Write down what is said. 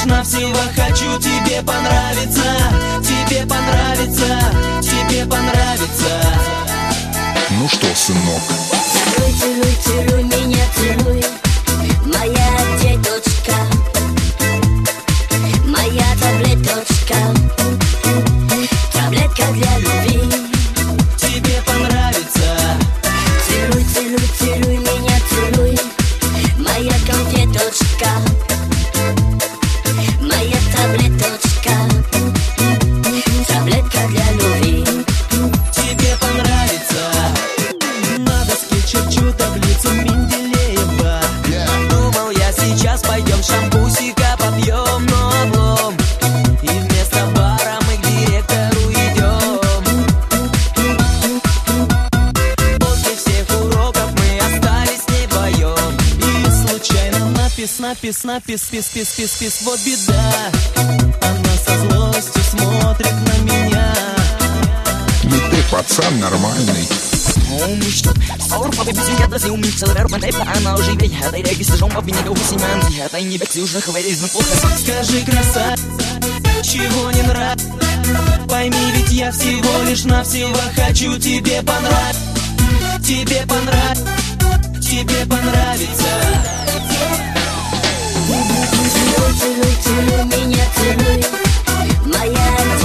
лишь навсего хочу тебе понравиться, тебе понравиться, тебе понравиться. Ну что, сынок? Целуй, целуй, целуй меня, целуй, моя деточка, моя таблеточка, таблетка для любви. Тебе понравится. Целуй, целуй, целуй меня, целуй, моя конфеточка, моя таблеточка, таблетка для любви. Тебе понравится. На доске черчу таблицу Менделеева. Думал я, сейчас пойдем шампусика попьем, но облом. И вместо бара мы к директору идем. После всех уроков мы остались с ней вдвоем. И случайно напис, вот беда. Она со злостью смотрит на меня. И ты, пацан, нормальный. Скажи, красавица, чего не нравится? Пойми, ведь я всего лишь навсего хочу тебе понравиться, тебе понравится, тебе понравится. Целуй, целуй, целуй меня, целуй, моя